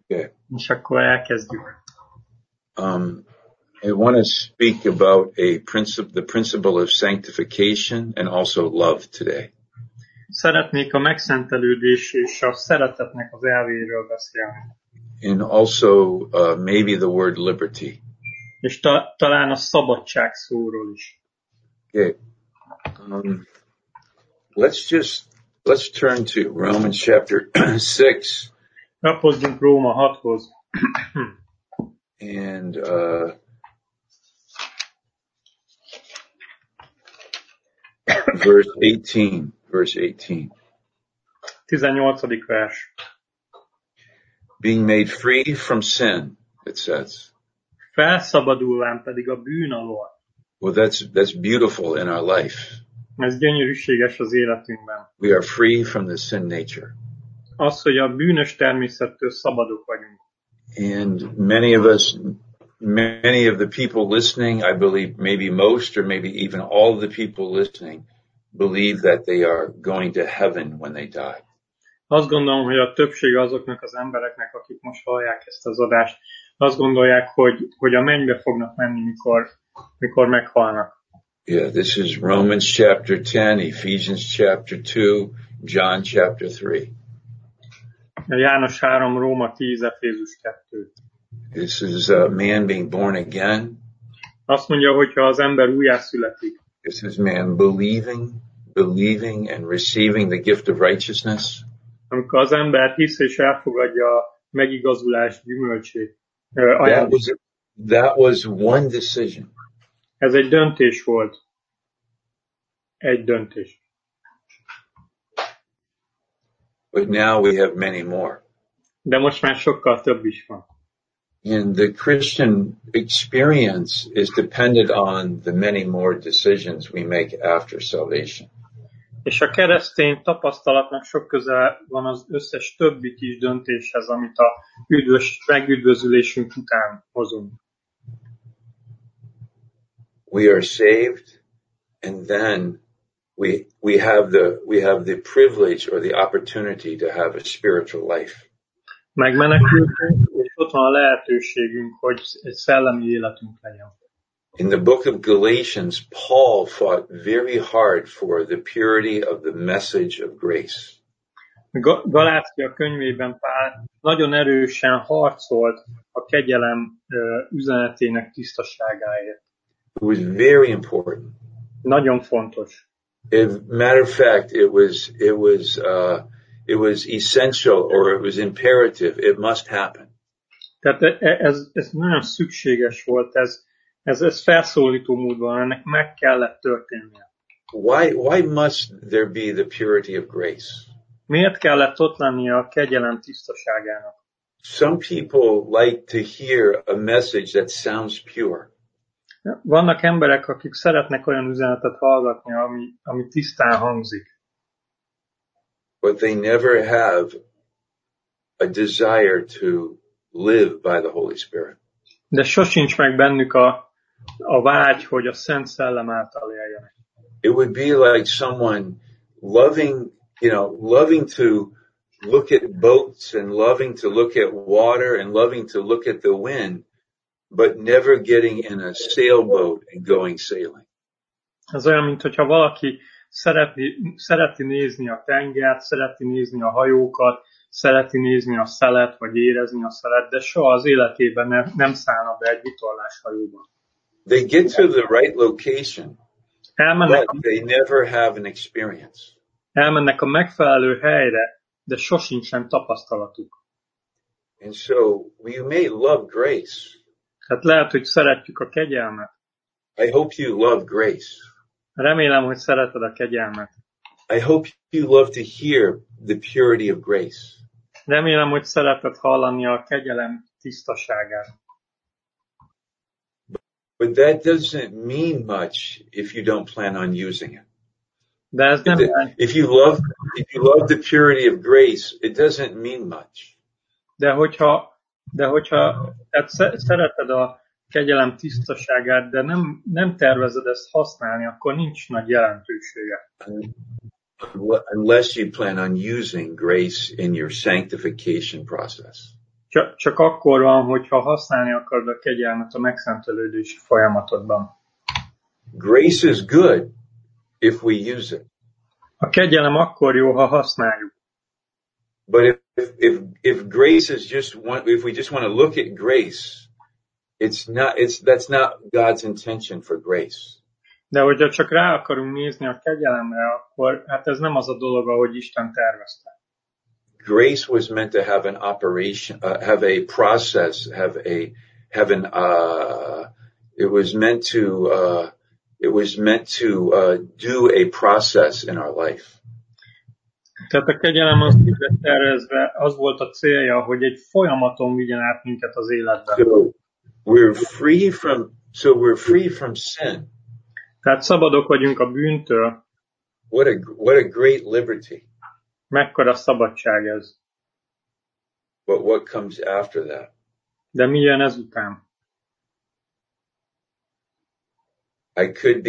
Okay. És akkor elkezdjük. I want to speak about the principle of sanctification and also love today. Szeretnék a megszentelődés és a szeretetnek az elvéről beszélni. And also maybe the word liberty. És talán a szabadság szóról is. Okay. Let's turn to Romans chapter 6. Lapozzunk Róma 6-hoz. And verse 18. 18. vers. Being made free from sin, it says. Felszabadulván pedig a bűn alól. Well, that's beautiful in our life. Ez gyönyörűséges az életünkben. We are free from the sin nature. Az, hogy a bűnös természettől szabadok vagyunk. And many of the people listening, I believe maybe most or maybe even all of the people listening believe that they are going to heaven when they die. Azt gondolom, hogy a többség azoknak az embereknek, akik most hallják ezt az adást, azt gondolják, hogy a mennybe fognak menni, mikor meghalnak. Yeah, this is Romans chapter 10, Ephesians chapter 2, John chapter 3. János 3, Róma 10, Efézus 2. This is a man being born again. Azt mondja, hogyha az ember újjászületik. This is man believing and receiving the gift of righteousness. Amikor az ember hisz és elfogadja a megigazulás gyümölcsét. That was one decision. Ez egy döntés volt. Egy döntés. But now we have many more. De most már sokkal több is van. And the Christian experience is dependent on the many more decisions we make after salvation. És a keresztény tapasztalatnak sok köze van az összes többi kis döntéshez, amit a megüdvözülésünk után hozunk. We are saved, and then we have the privilege or the opportunity to have a spiritual life. Megmenekültünk, és ott van a lehetőségünk, hogy egy szellemi életünk legyen. In the book of Galatians, Paul fought very hard for the purity of the message of grace. Galácia könyvében Pál nagyon erősen harcolt a kegyelem üzenetének tisztaságáért. It was very important. Nagyon fontos. Matter of fact, it was essential, or it was imperative. It must happen. Tehát ez nagyon szükséges volt, ez felszólító módban, ennek meg kellett történnie. Why must there be the purity of grace? Miért kellett ott lennie a kegyelem tisztaságának? Some people like to hear a message that sounds pure. Vannak emberek, akik szeretnek olyan üzenetet hallgatni, ami tisztán hangzik. But they never have a desire to live by the Holy Spirit. De sosincs meg bennük a vágy, hogy a Szent Szellem által éljenek. It would be like someone loving to look at boats and loving to look at water and loving to look at the wind, but never getting in a sailboat and going sailing. Ez olyan, mintha valaki szereti nézni a tengert, szereti nézni a hajókat, szereti nézni a szelet, vagy érezni a szelet, de soha az életében nem szállna be egy vitorláshajóba. They get to the right location, but they never have an experience. Elmennek a megfelelő helyre, de sosincsen tapasztalatuk. And so we may love grace. Tehát lehet, hogy szeretjük a kegyelmet. I hope you love grace. Remélem, hogy szereted a kegyelmet. I hope you love to hear the purity of grace. Remélem, hogy szereted hallani a kegyelem tisztaságát. But that doesn't mean much if you don't plan on using it. De ez nem if you love the purity of grace, it doesn't mean much. De hogyha szereted a kegyelem tisztaságát, de nem tervezed ezt használni, akkor nincs nagy jelentősége. Unless you plan on using grace in your sanctification process. Csak akkor van, hogyha használni akarod a kegyelmet a megszentelődési folyamatodban. Grace is good if we use it. A kegyelem akkor jó, ha használjuk. But if grace is if we just want to look at grace, that's not God's intention for grace. De hogyha csak rá akarunk nézni a kegyelemre, akkor hát ez nem az a dolog, ahogy Isten tervezte. Grace was meant to have an operation, have a process, it was meant to do a process in our life. Tehát a kegyelem az úgy lett tervezve, az volt a célja, hogy egy folyamaton vigyen át minket az életben. So we're free from sin. Tehát szabadok vagyunk a bűntől. What a great liberty. Mekkora szabadság ez. But what comes after that? De mi jön ezután? I could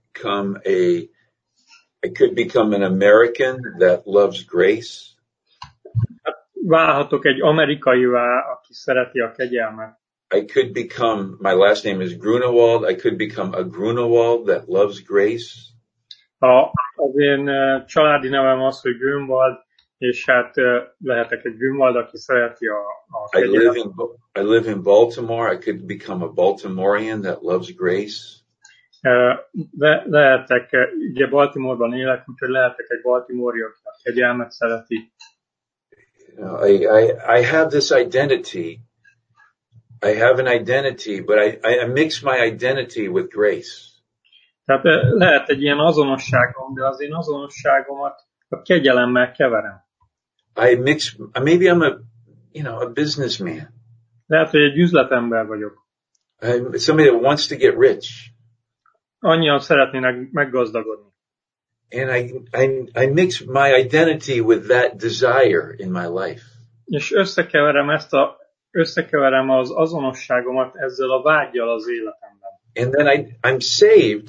become an American that loves grace. Válhatok egy amerikaivá, aki szereti a kegyelmet. My last name is Grunewald. I could become a Grunewald that loves grace. Az én családi nevem az, hogy Grunewald, és hát lehetek egy Grunewald, aki szereti a kegyelmet. I live in Baltimore. I could become a Baltimorean that loves grace. Lehetek, ugye Baltimore-ban élek, úgyhogy lehetek egy baltimore-i, aki a kegyelmet szereti. I have this identity. I have an identity, but I mix my identity with grace. Tehát lehet egy ilyen azonosságom, de az én azonosságomat a kegyelemmel keverem. Maybe I'm a businessman. Lehet, hogy egy üzletember vagyok. I'm somebody that wants to get rich. Annyian szeretnének meggazdagodni. And I mix my identity with that desire in my life. És összekeverem az azonosságomat ezzel a vággyal az életemben. And then I'm saved,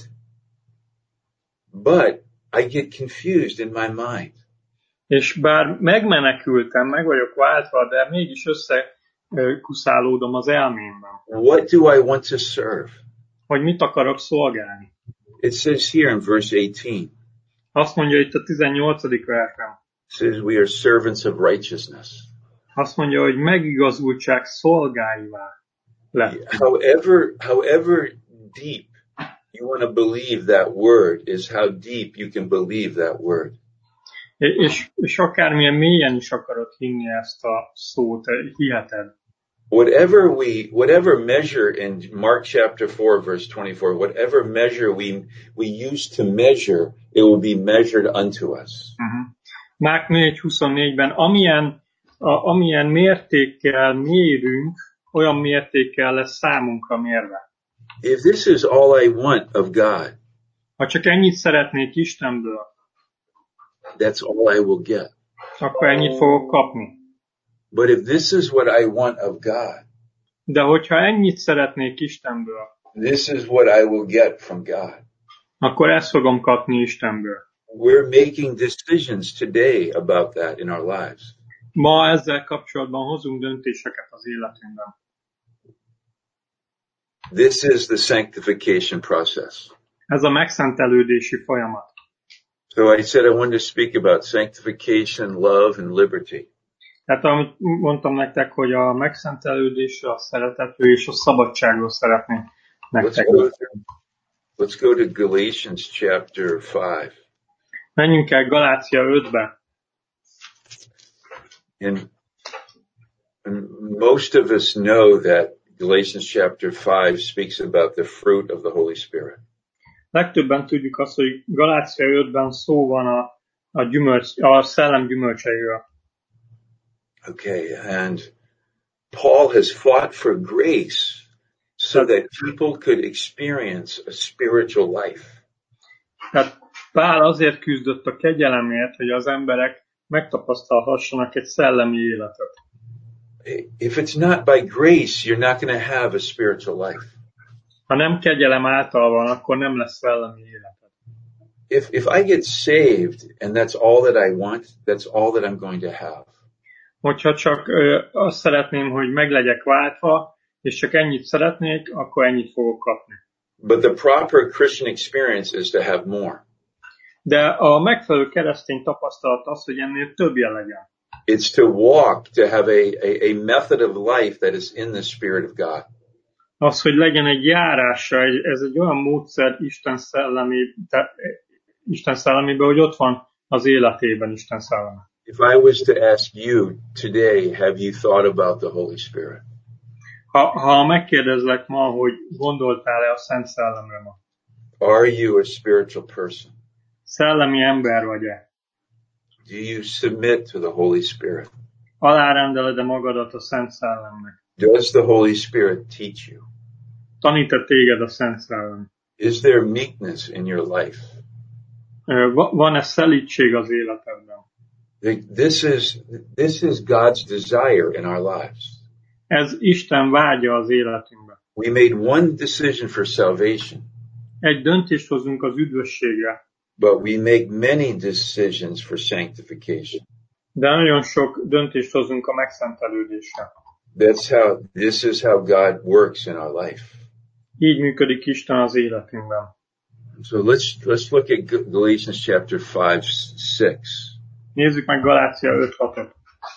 but I get confused in my mind. És bár megmenekültem, meg vagyok váltva, de mégis összekuszálódom az elmémben. What do I want to serve? Hogy mit akarok szolgálni. It says here in verse 18. Azt mondja itt a 18. versben. It says we are servants of righteousness. Azt mondja, hogy megigazultság szolgáivá lett. However deep you want to believe that word is how deep you can believe that word. És akármilyen mélyen is akarod hinni ezt a szót, hiheted. Whatever measure in Mark chapter 4 verse 24, whatever measure we use to measure, it will be measured unto us. Márk 4:24-ben amilyen mértékkel mérünk, olyan mértékkel lesz számunkra mérve. If this is all I want of God, ha csak ennyit szeretnék Istenből, that's all I will get. Akkor ennyit fogok kapni. But if this is what I want of God, de hogyha ennyit szeretnék Istenből, this is what I will get from God. Akkor ezt fogom kapni Istenből. We're making decisions today about that in our lives. Ma ezzel kapcsolatban hozunk döntéseket az életünkben. This is the sanctification process. Ez a megszentelődési folyamat. So I said I wanted to speak about sanctification, love, and liberty. Tehát amit mondtam nektek, hogy a megszentelődés, a szeretetről és a szabadságról szeretnék nektek. Let's go to Galatians chapter 5. Menjünk el Galácia 5-be. And most of us know that Galatians chapter 5 speaks about the fruit of the Holy Spirit. Legtöbben tudjuk azt, hogy Galácia 5-ben szó van a szellem gyümölcseiről. Okay, and Paul has fought for grace so that people could experience a spiritual life. Tehát Pál azért küzdött a kegyelemért, hogy az emberek megtapasztalhassanak egy szellemi életet. If it's not by grace, you're not going to have a spiritual life. Ha nem kegyelem által van, akkor nem lesz szellemi életed. If I get saved and that's all that I want, that's all that I'm going to have. Hogyha csak azt szeretném, hogy meg legyek váltva, és csak ennyit szeretnék, akkor ennyit fogok kapni. But the proper Christian experience is to have more. De a megfelelő keresztény tapasztalat az, hogy ennél többje legyen. It's to walk, to have a method of life that is in the Spirit of God. Az, hogy legyen egy járása, ez egy olyan módszer Isten szellemében, hogy ott van az életében Isten szelleme. If I was to ask you today, have you thought about the Holy Spirit? Ha megkérdezlek ma, hogy gondoltál-e a Szent Szellemre ma? Are you a spiritual person? Szellemi ember vagy-e? Do you submit to the Holy Spirit? Alárendeled-e magadat a Szent Szellemnek? Does the Holy Spirit teach you? Tanít-e téged a Szent Szellem? Is there meekness in your life? Van-e szelídség az életedben? This is God's desire in our lives. Ez Isten vágya az életünkben. We made one decision for salvation, Egy döntést hozunk az üdvösségre, but we make many decisions for sanctification. de nagyon sok döntést hozunk a megszentelődésre. This is how God works in our life. Így működik Isten az életünkben. So let's look at Galatians chapter 5:6. Nézzük meg Galácia 5:6-ot.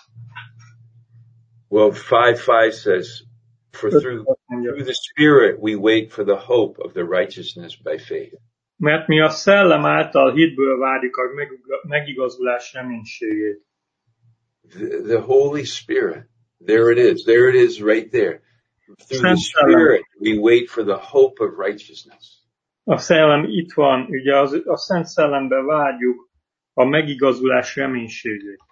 Well, 5:5 says, for through the Spirit we wait for the hope of the righteousness by faith. Mert mi a szellem által hitből várjuk a megigazulás reménységét. The Holy Spirit, there it is right there. Through the Spirit we wait for the hope of righteousness. A szellem itt van, ugye a Szent Szellembe várjuk a megigazulás reménységét.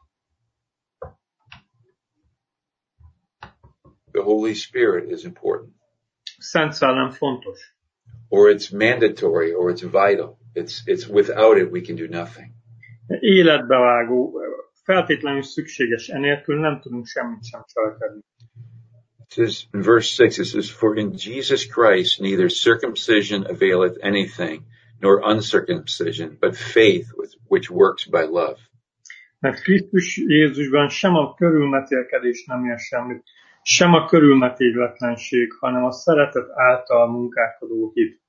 The Holy Spirit is important. Szent Szellem fontos. Or it's mandatory, or it's vital. It's without it we can do nothing. Életbevágó, feltétlenül szükséges, enélkül nem tudunk semmit sem cselekedni. It says in verse 6, it says, for in Jesus Christ neither circumcision availeth anything, nor uncircumcision, but faith which works by love. Mert Krisztus Jézusban sem a körülmetélkedés nem ér semmit, sem a körülmetéletlenség, hanem a szeretet által munkálkodó hit.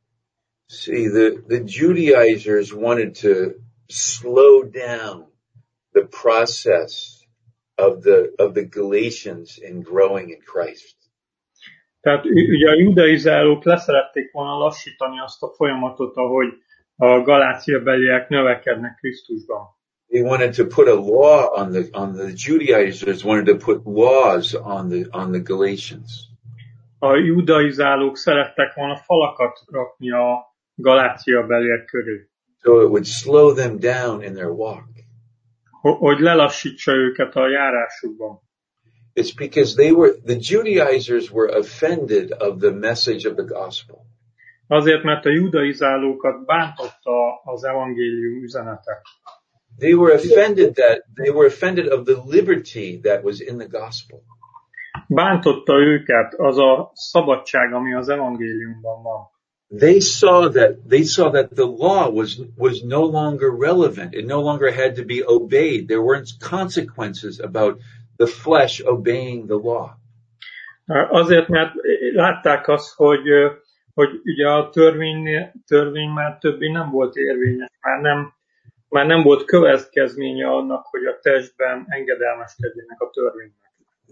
See, the Judaizers wanted to slow down the process of the Galatians in growing in Christ. Tehát ugye a judaizálók leszerették volna lassítani azt a folyamatot, ahogy a galáciabeliek növekednek Krisztusban. They wanted to put a law on the Judaizers wanted to put laws on the Galatians. A judaizálók szerettek volna falakat rakni a galáciabeliek körül. So it would slow them down in their walk. Hogy lelassítsa őket a járásukban. It's because the Judaizers were offended of the message of the gospel. Azért, mert a judaizálókat bántotta az evangélium üzenete. They were offended of the liberty that was in the gospel. Bántotta őket az a szabadság, ami az evangéliumban van. They saw that the law was no longer relevant. It no longer had to be obeyed. There weren't consequences about the flesh obeying the law. Azért, mert látták azt, hogy ugye a törvény már többé nem volt érvényes, már nem volt következménye annak, hogy a testben engedelmeskedjenek a törvénynek.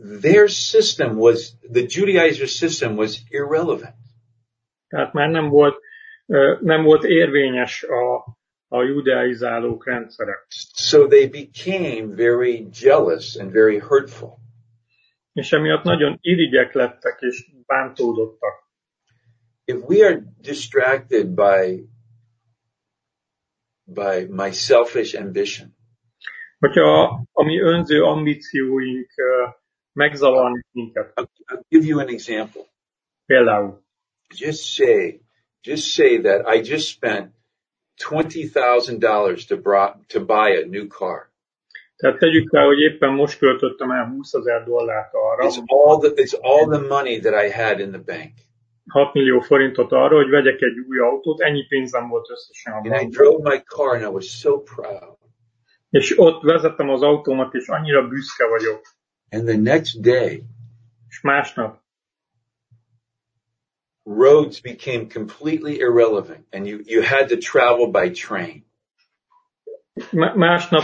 The Judaizer system was irrelevant. Tehát már nem volt érvényes a judaizálók rendszere. So they became very jealous and very hurtful. És emiatt nagyon irigyek lettek és bántódottak. If we are distracted by my selfish ambition, hogyha a mi önző ambícióink megzavarnak minket. I'll give you an example. Például. Just say that I just spent $20,000 to buy a new car. Tehát tegyük fel, hogy éppen most költöttem el $20,000 arra. It's all the money that I had in the bank. 6 millió forintot arra, hogy vegyek egy új autót, ennyi pénzem volt összesen a bankban. And I drove my car and I was so proud. És ott vezetem az autómat, és annyira büszke vagyok. And the next day, És másnap roads became completely irrelevant, and you had to travel by train. Másnap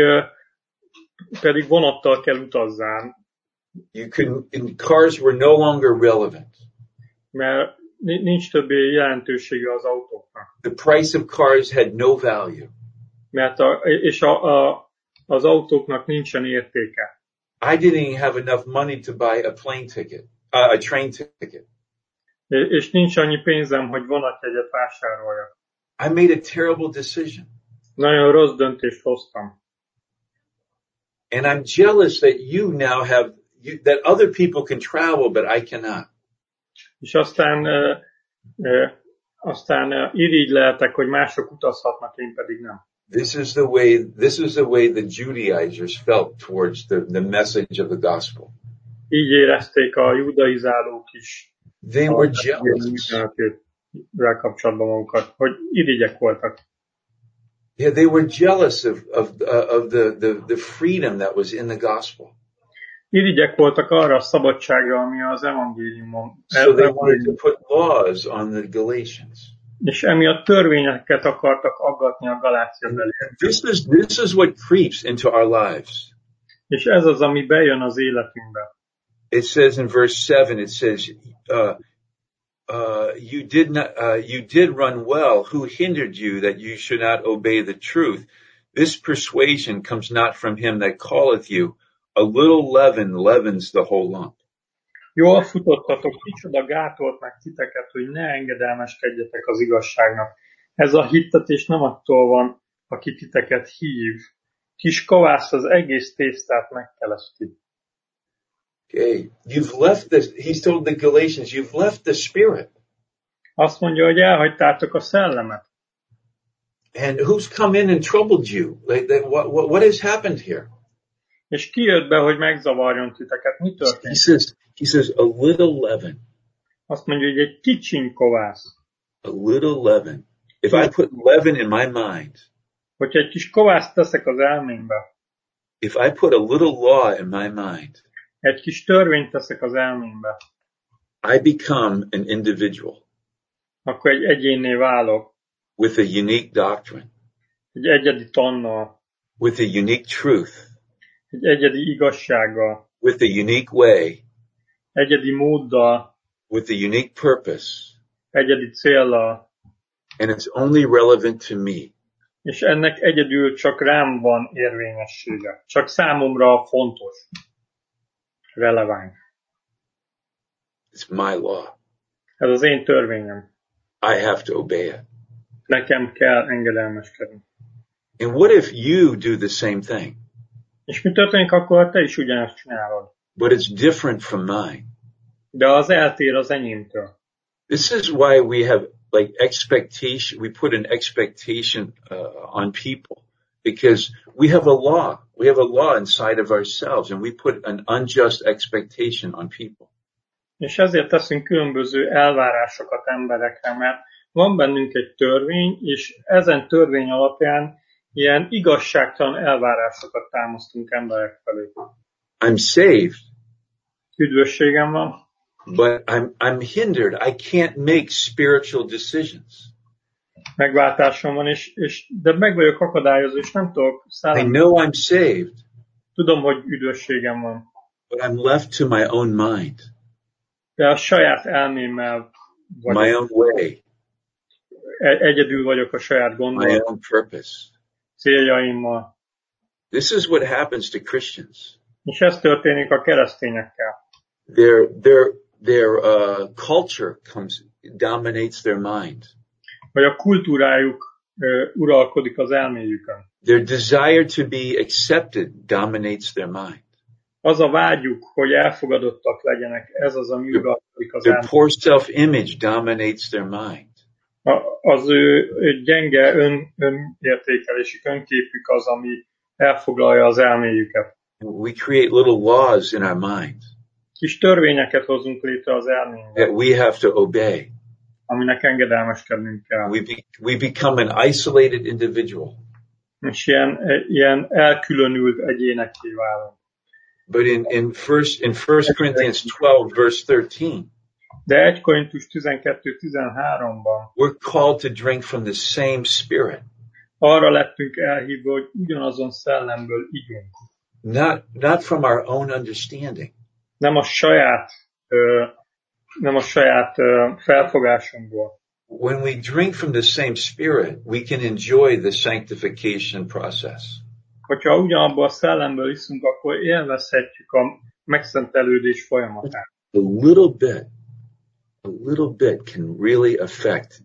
pedig vonattal kell utazzál. Cars were no longer relevant. Mert nincs többé jelentősége az autóknak. The price of cars had no value. Mert az autóknak nincsen értéke. I didn't have enough money to buy a train ticket. És nincs annyi pénzem, hogy vonatjegyet vásároljak. I made a terrible decision. Nagyon rossz döntést hoztam. And I'm jealous that you now have, that other people can travel, but I cannot. És aztán irigyleltek, hogy mások utazhatnak, én pedig nem. This is the way the Judaizers felt towards the message of the gospel. Így érezték a judaizálók is. They were jealous. Kapcsolatban magukat, hogy irigyek voltak. Yeah, they were jealous of the freedom that was in the gospel. Irigyek voltak arra a szabadságra, ami az evangéliumon. So they wanted to put laws on the Galatians. És emiatt törvényeket akartak aggatni a Galácia belé. This is what creeps into our lives. És ez az, ami bejön az életünkbe. It says in verse 7, it says, you did run well. Who hindered you that you should not obey the truth? This persuasion comes not from him that calleth you. A little leaven leavens the whole lump. Jól futottatok, kicsoda gátolt meg titeket, hogy ne engedelmeskedjetek az igazságnak. Ez a hittetés nem attól van, aki titeket hív. Kis kovász az egész tésztát megkeleszti. Okay, he's told the Galatians, you've left the Spirit. Azt mondja, hogy elhagytátok a szellemet. And who's come in and troubled you? What has happened here? És ki jött be, hogy megzavarjon titeket? Mi történt? He says, a little leaven. Azt mondja, hogy egy kicsiny kovász. A little leaven. If I put leaven in my mind. Hogyha egy kis kovászt teszek az elmémbe. If I put a little law in my mind. Egy kis törvényt teszek az elmémbe. I become an individual. Akkor egy egyénné válok. With a unique doctrine. Egy egyedi tannal. With a unique truth. Egy egyedi igazsággal. With a unique way. Egyedi móddal. With a unique purpose. Egyedi céllal. And it's only relevant to me. És ennek egyedül csak rám van érvényessége. Csak számomra fontos. Releváns. It's my law. Ez az én törvényem. I have to obey it. Nekem kell engedelmeskedni. And what if you do the same thing? És mi történik akkor, ha te is ugyanezt csinálod? But it's different from mine. De az eltér az enyémtől. This is why we have expectation. We put an expectation on people because we have a law. We have a law inside of ourselves, and we put an unjust expectation on people. És ezért teszünk különböző elvárásokat emberekre, mert van bennünk egy törvény, és ezen törvény alapján ilyen igazságtalan elvárásokat támasztunk emberek felé. I'm saved. Üdvösségem van. But I'm hindered. I can't make spiritual decisions. Megváltásom van, de meg vagyok akadályozva, és nem tudok I know I'm saved. Tudom, hogy üdvösségem van. But I'm left to my own mind. De a saját elmémmel vagyok. My own way. Egyedül vagyok a saját gondolatom. My own purpose. Céljaimmal. This is what happens to Christians. És ez történik a keresztényekkel. Their culture dominates their mind. Vagy a kultúrájuk uralkodik az elméjükön. Their desire to be accepted dominates their mind. Az a vágyuk, hogy elfogadottak legyenek, ez az, ami uralkodik az elméjükön. Their poor self-image dominates their mind. Az ő gyenge önértékelésük, önképük az, ami elfoglalja az elméjüket. We create little laws in our mind. Kis törvényeket hozunk létre az elménkben. That we have to obey. Aminek engedelmeskednünk kell. We become an isolated individual. és ilyen elkülönült egyénekké válunk. But in 1 Corinthians 12, verse 13, De 1 Korintus 12-13-ban we're called to drink from the same Spirit. arra lettünk elhívva, hogy ugyanazon szellemből igyunk. Not from our own understanding. Nem a saját felfogásunkból. When we drink from the same Spirit, we can enjoy the sanctification process. Hogyha ugyanabból a szellemből iszunk, akkor élvezhetjük a megszentelődés folyamatát. A little bit can really affect,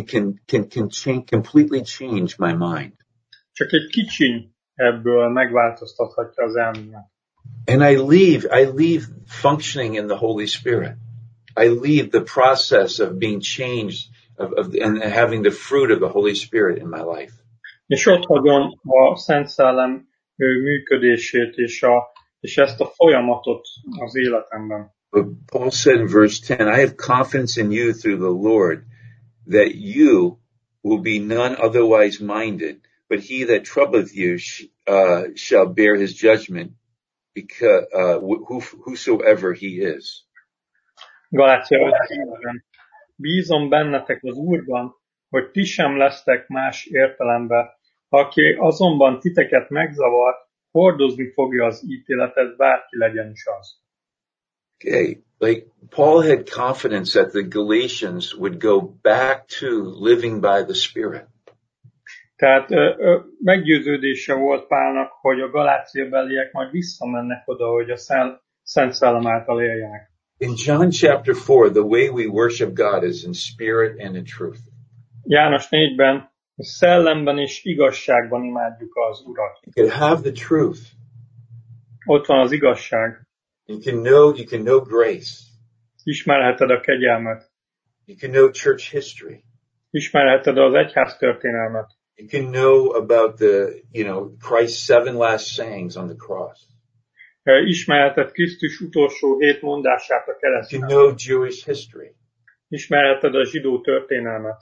completely change my mind. Csak egy kicsiny ebből megváltoztathatja az elmémet. And I leave functioning in the Holy Spirit. I leave the process of being changed and having the fruit of the Holy Spirit in my life. És ott hagyom a Szent Szellem működését és ezt a folyamatot az életemben. But Paul said in verse 10, I have confidence in you through the Lord that you will be none otherwise minded, but he that troubleth you shall bear his judgment, because whosoever he is. Galácia 5:10-ben. Bízom bennetek az Úrban, hogy ti sem lesztek más értelemben. Aki azonban titeket megzavar, hordozni fogja az ítéletet, bárki legyen is az. Okay, like Paul had confidence that the Galatians would go back to living by the Spirit. Tehát meggyőződése volt Pálnak, hogy a galáciabeliek majd visszamennek oda, hogy a Szent Szellem által éljenek. In John chapter 4, the way we worship God is in spirit and in truth. János 4-ben szellemben és igazságban imádjuk az Urat. You can have the truth. Ott van az igazság. You can know grace. Ismerheted a kegyelmet. You can know church history. Ismerheted az egyház történelmet. You can know about Christ's 7 last sayings on the cross. Ismerheted Krisztus utolsó 7 mondását a You kereszten. can know Jewish history. Ismerheted a zsidó történelmet.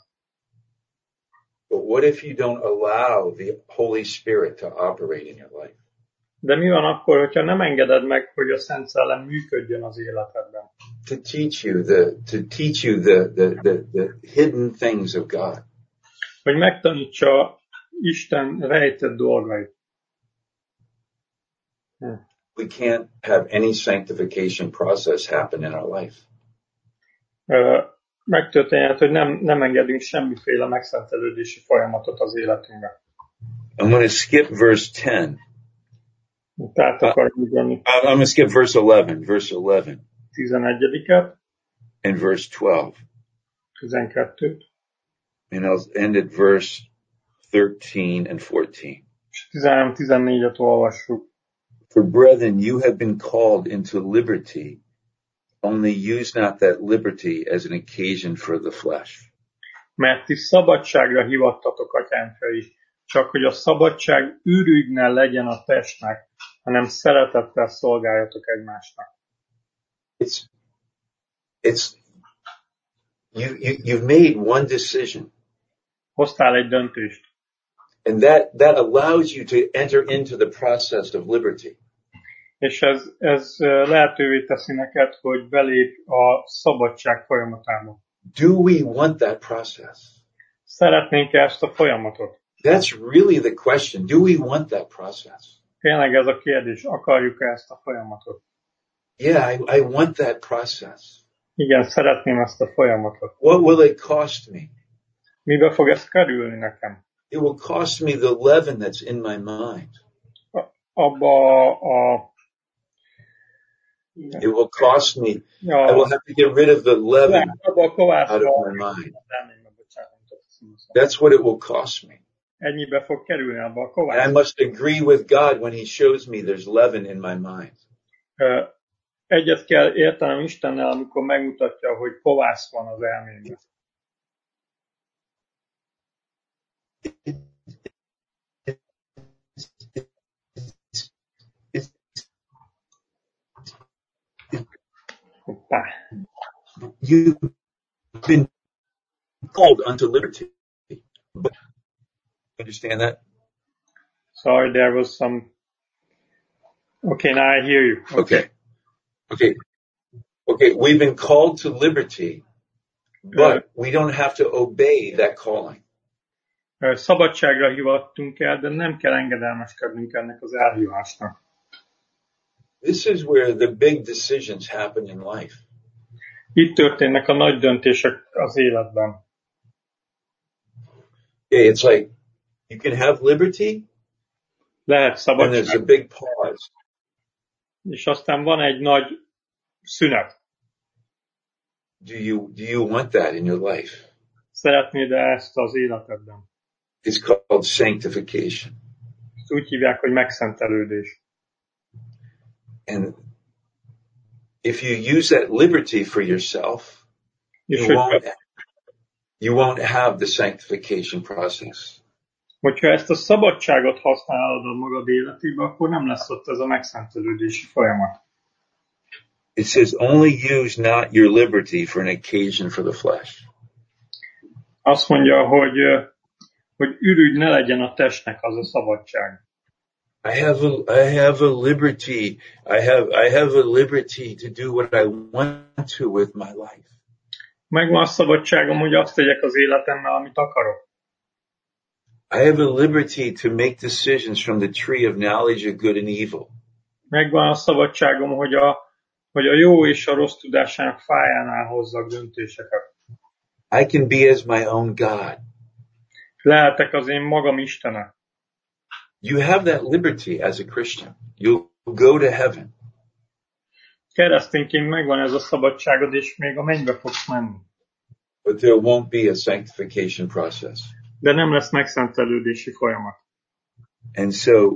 But what if you don't allow the Holy Spirit to operate in your life? De mi van akkor, hogyha nem engeded meg, hogy a Szent Szellem működjön az életedben? To teach you the hidden things of God. Hogy megtanítsa Isten rejtett dolgait. We can't have any sanctification process happen in our life. Megtörténhet, hogy nem engedünk semmiféle megszentelődési folyamatot az életünkben. I'm going to skip verse 10. Tehát akarjuk jönni I'm going to skip verse 11. 11-et, And verse 12. 12-t, And I'll end at verse 13 and 14. és 13-14-et olvassuk. For brethren, you have been called into liberty, only use not that liberty as an occasion for the flesh. Mert ti szabadságra hivattatok, atyám fiai, csak hogy a szabadság ürügynel legyen a testnek, hanem szeretettel szolgáljatok egymásnak. You've made one decision. Hoztál egy döntést, And that allows you to enter into the process of liberty. és ez lehetővé teszi neked, hogy belép a szabadság folyamatába. Do we want that process? Szeretnénk ezt a folyamatot? That's really the question. Do we want that process? Tényleg ez a kérdés, akarjuk ezt a folyamatot? Yeah, I want that process. Igen, szeretném ezt a folyamatot. What will it cost me? Mibe fog ez kerülni nekem? It will cost me the leaven that's in my mind. It will cost me. I will have to get rid of the leaven out of my mind. That's what it will cost me. Ennyibe fog kerülni abba a And I kovász. must agree with God when he shows me there's leaven in my mind. Egyet kell értenem Istennel, amikor megmutatja, hogy kovász van az elmémben. Hoppá. You've been called unto liberty. Understand that? Sorry, there was some... Okay, now I hear you. Okay, we've been called to liberty, but we don't have to obey that calling. Szabadságra hivattunk el, de nem kell engedelmeskednünk ennek az elhívásnak. This is where the big decisions happen in life. Itt történnek a nagy döntések az életben. Yeah, it's like you can have liberty, Lehet and there's szabadság, a big pause. és aztán van egy nagy szünet. Do you want that in your life? Szeretnéd ezt az életedben? It's called sanctification. Ezt úgy hívják, hogy megszentelődés. And if you use that liberty for yourself, És you won't have the sanctification process. hogyha ezt a szabadságot használod a magad életében, akkor nem lesz ott ez a megszentelődési folyamat. It says only use not your liberty for an occasion for the flesh. Azt mondja, hogy ürügy ne legyen a testnek az a szabadság. I have a liberty. I have a liberty to do what I want to with my life. Megvan a szabadságom, hogy azt tegyek az életemmel, amit akarok. I have a liberty to make decisions from the tree of knowledge of good and evil. Megvan a szabadságom, hogy a jó és a rossz tudásának fájánál hozzak döntéseket. I can be as my own God. Lehetek az én magam Istene. You have that liberty as a Christian. You'll go to heaven. Keresztényként megvan ez a szabadságod, és még a mennybe fogsz menni. But there won't be a sanctification process. De nem lesz megszentelődési folyamat. And so,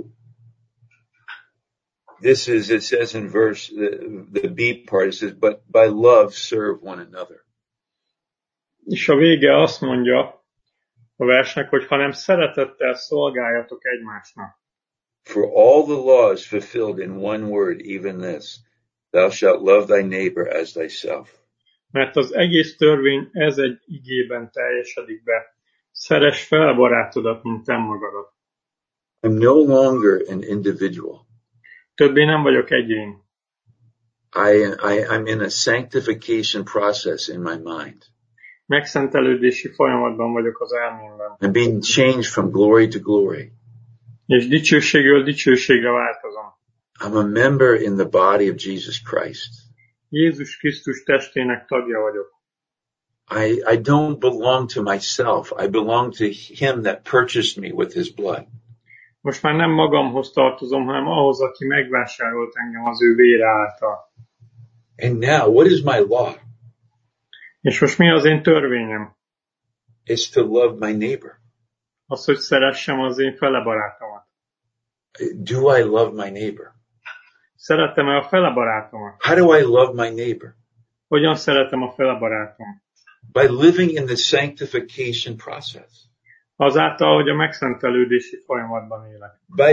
it says in verse, the B part, it says, but by love serve one another. És a vége azt mondja a versnek, hogy hanem szeretettel szolgáljatok egymásnak. For all the laws fulfilled in one word, even this, thou shalt love thy neighbor as thyself. Mert az egész törvény ez egy igében teljesedik be. Szeress fel barátodat, mint te magadat. I'm no longer an individual. Többé nem vagyok egyén. I'm in a sanctification process in my mind. Megszentelődési folyamatban vagyok az elmémben. I'm being changed from glory to glory. És dicsőségről dicsőségre változom. I'm a member in the body of Jesus Christ. Jézus Krisztus testének tagja vagyok. I don't belong to myself. I belong to him that purchased me with his blood. Most már nem magamhoz tartozom, hanem ahhoz, aki megvásárolt engem az ő vére által. And now, what is my law? És most mi az én törvényem? It's to love my neighbor. Az, hogy szeressem az én fele barátomat. Do I love my neighbor? Szeretem-e a fele barátomat? How do I love my neighbor? Hogyan szeretem a fele barátom? By living in the sanctification process. Azáltal, hogy a megszentelődési folyamatban élek.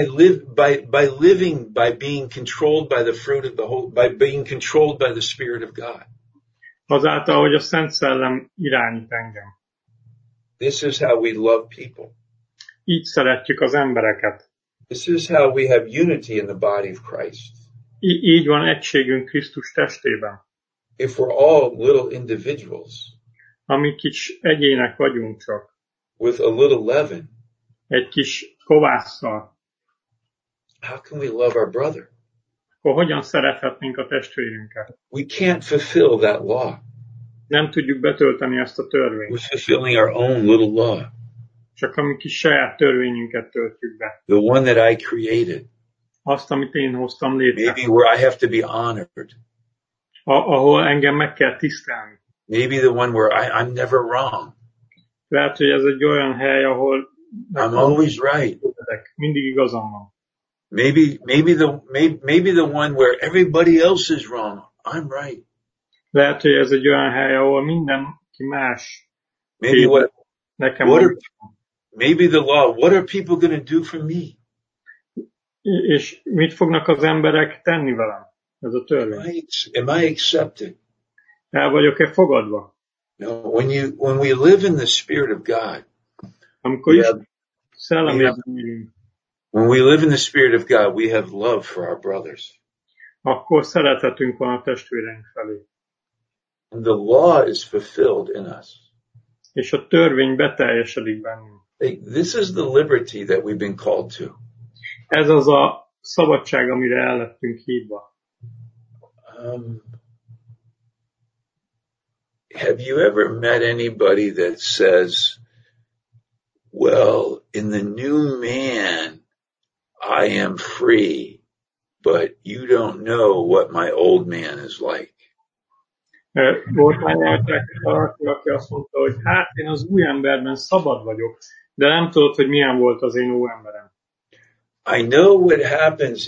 By being controlled by the fruit of by being controlled by the Spirit of God. Azáltal, hogy a Szent Szellem irányít engem. This is how we love people. Így szeretjük az embereket. This is how we have unity in the body of Christ. Így van egységünk Krisztus testében. If we're all little individuals, ami kis egyének vagyunk csak, with a little leaven, egy kis kovásszal, how can we love our brother? Akkor hogyan szerethetnénk a testvérünket? We can't fulfill that law. Nem tudjuk betölteni ezt a törvényt. We're fulfilling our own little law. Csak a mi kis saját törvényünket töltjük be. The one that I created. Azt, amit én hoztam létre. Maybe where I have to be honored. Ahol engem meg kell tisztelni. Maybe the one where I'm never wrong. Lehet, hogy ez egy olyan hely, ahol I'm always right. Mindig igazam van. Maybe the one where everybody else is wrong. I'm right. Lehet, hogy ez egy olyan hely, ahol mindenki más. Maybe nekem maybe the law. What are people going to do for me? És mit fognak az emberek tenni velem? Ez a törvény. Am I accepted? El vagyok-e fogadva? No. When we live in the Spirit of God, amikor is szellemében élünk, When we live in the Spirit of God, we have love for our brothers. akkor szeretetünk van a testvéreink felé. And the law is fulfilled in us. És a törvény beteljesedik bennünk. This is the liberty that we've been called to. Ez az a szabadság, amire el lettünk hívva. Have you ever met anybody that says, well, in the new man, I am free, but you don't know what my old man is like? Volt már valaki, aki azt mondta, hogy hát én az új emberben szabad vagyok, de nem tudod, hogy milyen volt az én új emberem. I know what happens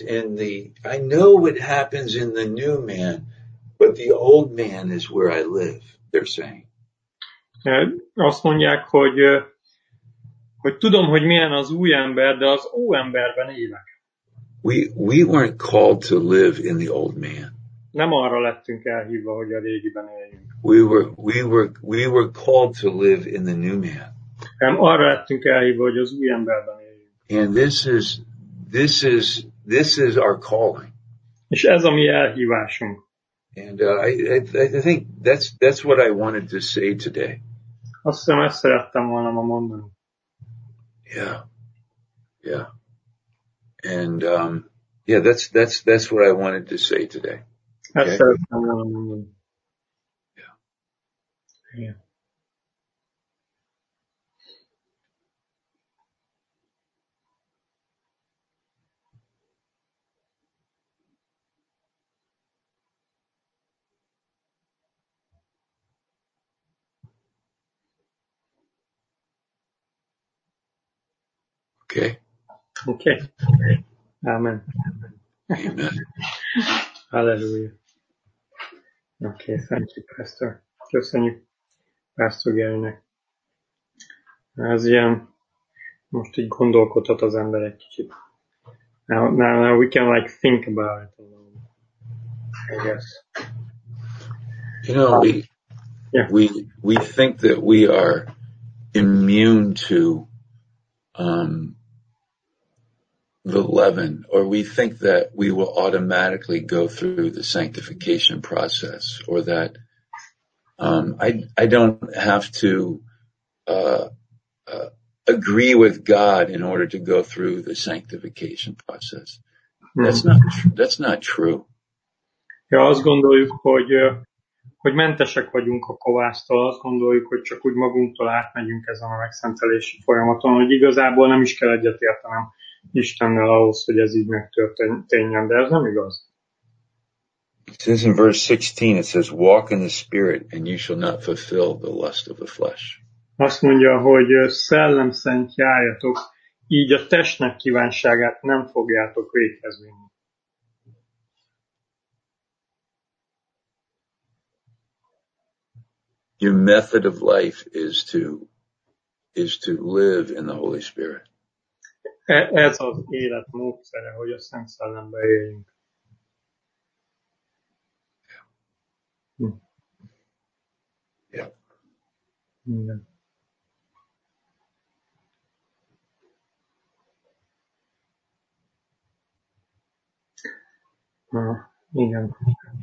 in the new man, but the old man is where I live, they're saying. Azt mondják, hogy tudom, hogy milyen az új ember, de az óemberben élek. We weren't called to live in the old man. Nem arra lettünk elhívva, hogy a régiben éljünk. We were called to live in the new man. Nem arra lettünk elhívva, hogy az új emberben éljünk. And this is our calling. És ez a mi elhívásunk. And I think that's what I wanted to say today. Azt hiszem, ezt szerettem volna ma mondani. Yeah. And that's what I wanted to say today. Ezt szerettem volna mondani. Yeah. Okay. Amen. Hallelujah. Okay, thank you, Pastor. Köszönjük Pastor Garynek. Ez ilyen, most így gondolkodhat az ember egy kicsit. Now we can like think about it a little, I guess. You know, we think that we are immune to the leaven, or we think that we will automatically go through the sanctification process, or that I don't have to agree with God in order to go through the sanctification process. That's not true. Ja, azt gondoljuk, hogy mentesek vagyunk a kovásztól, azt gondoljuk, hogy csak úgy magunktól átmegyünk ezen a megszentelési folyamaton, hogy igazából nem is kell egyetértenem Istennel ahhoz, hogy ez így megtörténjen, de ez nem igaz. It says in verse 16, it says, walk in the spirit and you shall not fulfill the lust of the flesh. Azt mondja, hogy szellem szerint járjatok, így a testnek kívánságát nem fogjátok véghez vinni. Your method of life is to live in the Holy Spirit. Ez az élet módszere, hogy a Szent Szellembe éljünk. Yeah. Igen. Igen.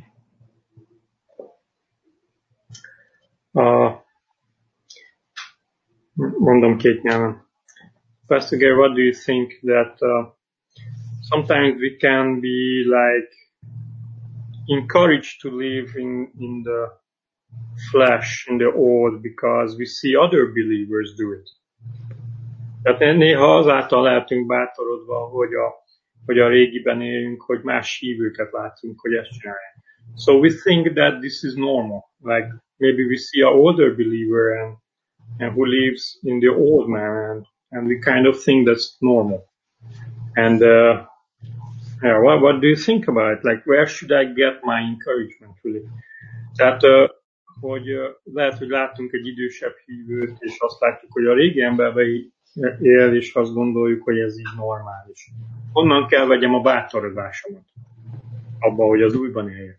Mondom két nyelven. Pastor Gary, what do you think that sometimes we can be like encouraged to live in the flesh, in the old, because we see other believers do it. Tehát néha azáltal lehetünk bátorodva, hogy a régiben éljünk, hogy más hívőket látunk, hogy ezt csinálják. So we think that this is normal. Like maybe we see an older believer and who lives in the old man, and we kind of think that's normal. And what do you think about it? Like, where should I get my encouragement, really? Tehát, hogy lehet, hogy látunk egy idősebb hívőt, és azt látjuk, hogy a régi emberben él, és azt gondoljuk, hogy ez így normális. Honnan kell vegyem a bátorodásomat? Abba, hogy az újban éljek.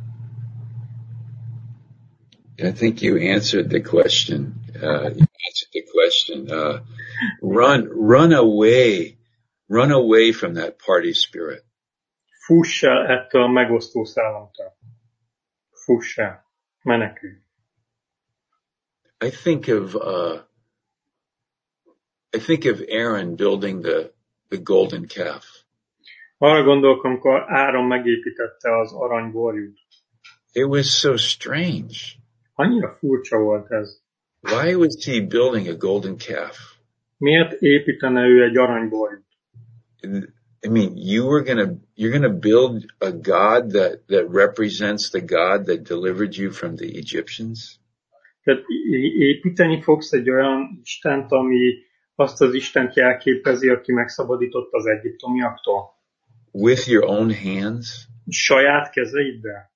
I think you answered the question. the question. Run away from that party spirit. Fuss el ettől a megosztó szellemtől. Fuss el. Menekülj. I think of Aaron building the golden calf. Arra gondolkom, amikor Áron megépítette az aranyborjút. It was so strange. Annyira furcsa volt ez. Why was he building a golden calf? Miért építene ő egy aranyborjút? I mean, you're gonna build a God that represents the God that delivered you from the Egyptians? Tehát építeni fogsz egy olyan Istent, ami azt az Istent jelképezi, aki megszabadított az egyiptomiaktól? With your own hands? Saját kezeiddel?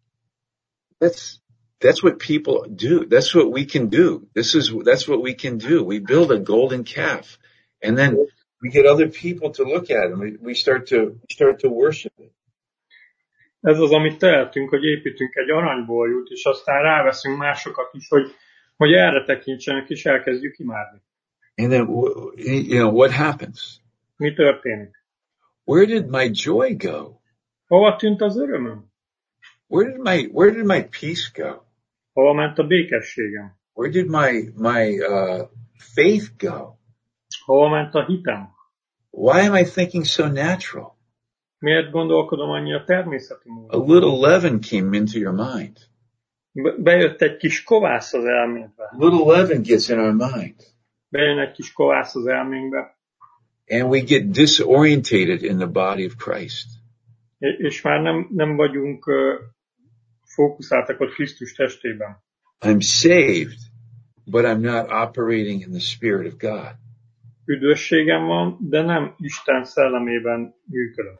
That's what people do. That's what we can do. That's what we can do. We build a golden calf, and then we get other people to look at it. We start to worship it. Ez az, amit tehetünk, hogy építünk egy aranyborjút, és aztán ráveszünk másokat is, hogy erre tekintsenek, és elkezdjük imádni. And then, what happens? Mi történik? Where did my joy go? Hova tűnt az örömöm? Where did my peace go? Hova ment a békességem? Where did my faith go? Hova ment a hitem? Why am I thinking so natural? Miért gondolkodom annyira természeti módon? A little leaven came into your mind. Bejött egy kis kovász az elmédbe. A little leaven gets in our mind. Bejön egy kis kovász az elménkbe. And we get disorientated in the body of Christ. És már nem vagyunk fókuszáltak ott Krisztus testében. I'm saved, but I'm not operating in the Spirit of God. Üdvösségem van, de nem Isten szellemében működök.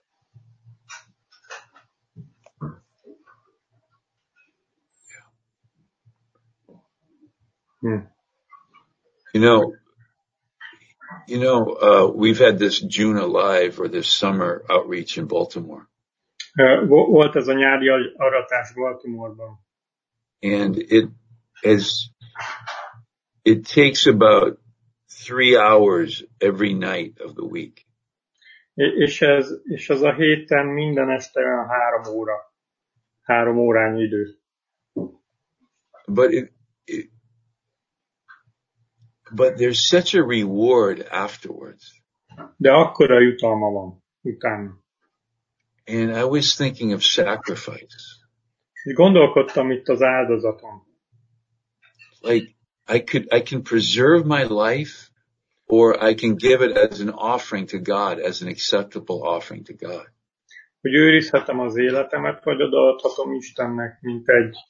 We've had this June Alive or this summer outreach in Baltimore. Volt ez a nyári aratás Baltimore-ban. And it takes about 3 hours every night of the week. És ez a héten minden este olyan 3 órányi idő. But there's such a reward afterwards. De akkora jutalma van utána. And I was thinking of sacrifice. És gondolkodtam itt az áldozaton. Like I can preserve my life, or I can give it as an offering to God, as an acceptable offering to God. Hogy őrizhetem az életemet, vagy odaadhatom Istennek, mint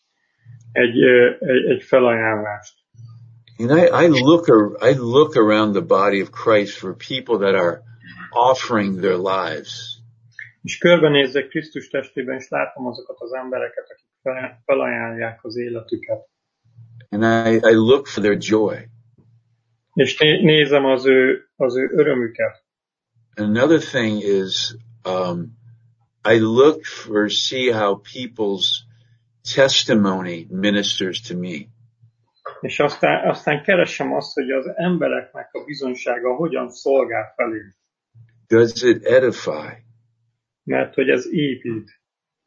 egy felajánlást. And I look around the body of Christ for people that are offering their lives. És körbenézzek Krisztus testében, és látom azokat az embereket, akik felajánlják az életüket. And I look for their joy. És nézem az ő örömüket. Another thing is, I look for see how people's testimony ministers to me. És aztán keresem azt, hogy az embereknek a bizonysága hogyan szolgál felém. Does it edify? Mert hogy ez épít.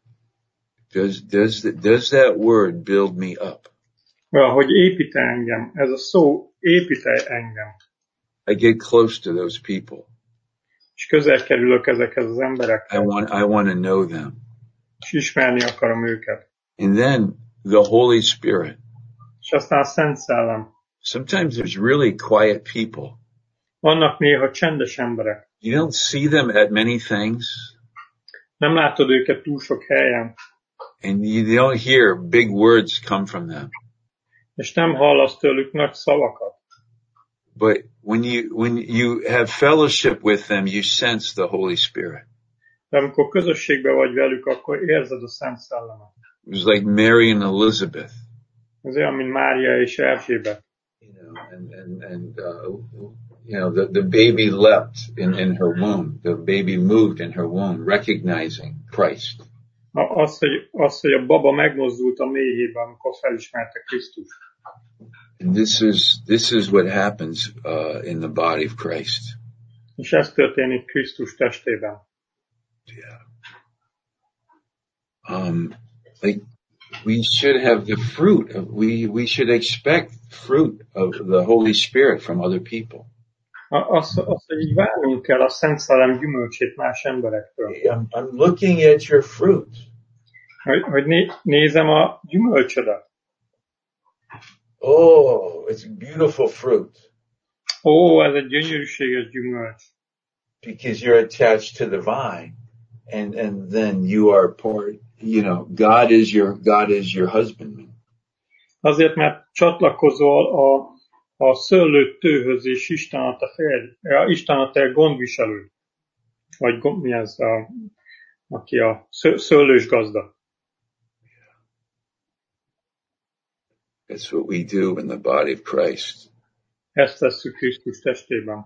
Does that word build me up? Hogy épít engem. Ez a szó épít engem. I get close to those people. És közel kerülök ezekhez az emberekhez. I want to know them. És ismerni akarom őket. And then the Holy Spirit. És aztán a Szent Szellem. Sometimes there's really quiet people. Vannak néha csendes emberek. You don't see them at many things. Nem látod őket túl sok helyen. And you don't hear big words come from them. És nem hallasz tőlük nagy szavakat. But when you have fellowship with them, you sense the Holy Spirit. De amikor közösségben vagy velük, akkor érzed a Szent Szellemet. It was like Mary and Elizabeth. Ez olyan, mint Mária és Erzsébet. The baby leapt in her womb. The baby moved in her womb, recognizing Christ. Az, hogy a baba megmozdult a méhében, amikor felismerte Krisztust. And this is what happens in the body of Christ. És ez történik Krisztus testében. Yeah. Like we should have the fruit. We should expect fruit of the Holy Spirit from other people. Azt, hogy így várnunk kell a Szent Szellem gyümölcsét más emberektől. I'm looking at your fruit. Hogy nézem a gyümölcsödet. Oh, it's beautiful fruit. Ó, ez egy gyönyörűséges gyümölcs. Because you're attached to the vine, and then you are part. You know, God is your husbandman. Azért, mert csatlakozol a szőlőtőhöz, és Isten a te férj, Isten a te gondviselőd. Vagy mi ez, aki a szőlős gazda. That's what we do in the body of Christ. Ezt tesszük Krisztus testében.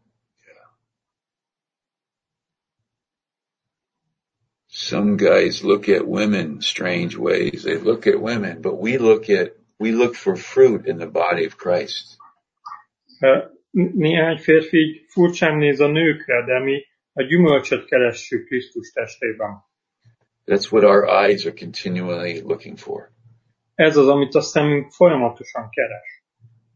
Some guys look at women strange ways. They look at women, but we look for fruit in the body of Christ. Néhány férfi furcsán néz a nőkre, de mi a gyümölcsöt keressük Krisztus testében. That's what our eyes are continually looking for. Ez az, amit a szemünk folyamatosan keres.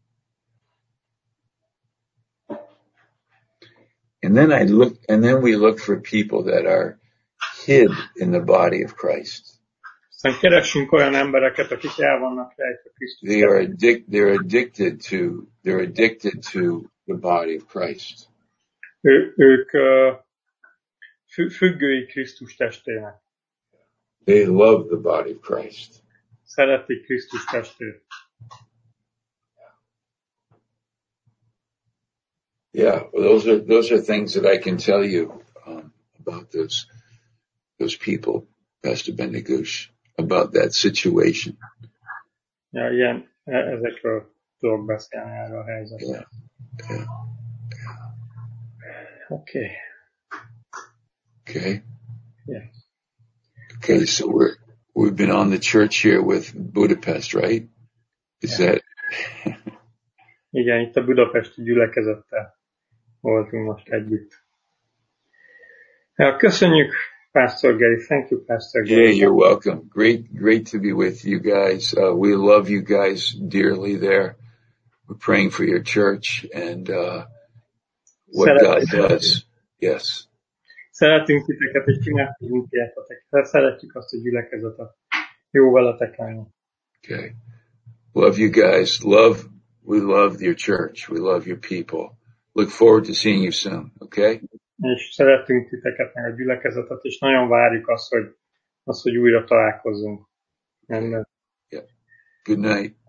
And then we look for people that are hid in the body of Christ. Aztán keresünk olyan embereket, akik el vannak rejtve Krisztus. They're addicted to the body of Christ. Ők függői Krisztus testének. They love the body of Christ. Szeretik Krisztus testét. Yeah, well, those are things that I can tell you about those people, Pastor Bendegush, about that situation. Ja, ilyen, ezekről tudok beszélni erről a helyzetről. Yeah. Okay. Okay. Yeah. Okay, so we've been on the church here with Budapest, right? Is that? Igen, itt a budapesti gyülekezettel voltunk most együtt. Ja, köszönjük, Pastor Gary. Thank you, Pastor Gary. Yeah, you're welcome. Great to be with you guys. We love you guys dearly there. We're praying for your church and what God does. Yes. Szeretünk titeket, és imádkozunk értetek. Szeretjük azt a gyülekezetet. Jó veletek lenni. Okay. Love you guys. We love your church. We love your people. Look forward to seeing you soon. Okay? És szeretünk titeket, meg a gyülekezetet, és nagyon várjuk azt, hogy újra találkozzunk. Yeah. Good night.